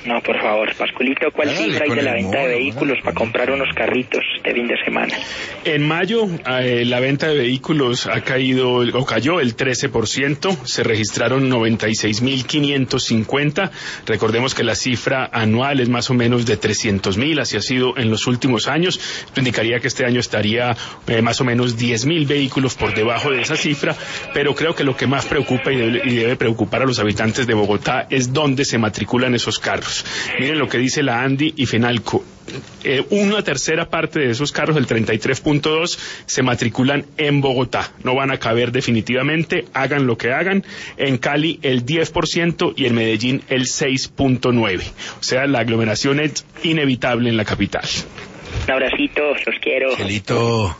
No, por favor, Pascualito, ¿cuál cifra hay de la venta de vehículos para comprar unos carritos este fin de semana? En mayo, la venta de vehículos cayó el 13%, se registraron 96.550. Recordemos que la cifra anual es más o menos de 300.000, así ha sido en los últimos años. Esto indicaría que este año estaría más o menos 10.000 vehículos por debajo de esa cifra, pero creo que lo que más preocupa y debe preocupar a los habitantes de Bogotá es dónde se matriculan esos carros. Miren lo que dice la ANDI y FENALCO. Una tercera parte de esos carros, el 33.2, se matriculan en Bogotá. No van a caber definitivamente, hagan lo que hagan. En Cali el 10% y en Medellín el 6.9%. O sea, la aglomeración es inevitable en la capital. Un abracito, los quiero. Celito.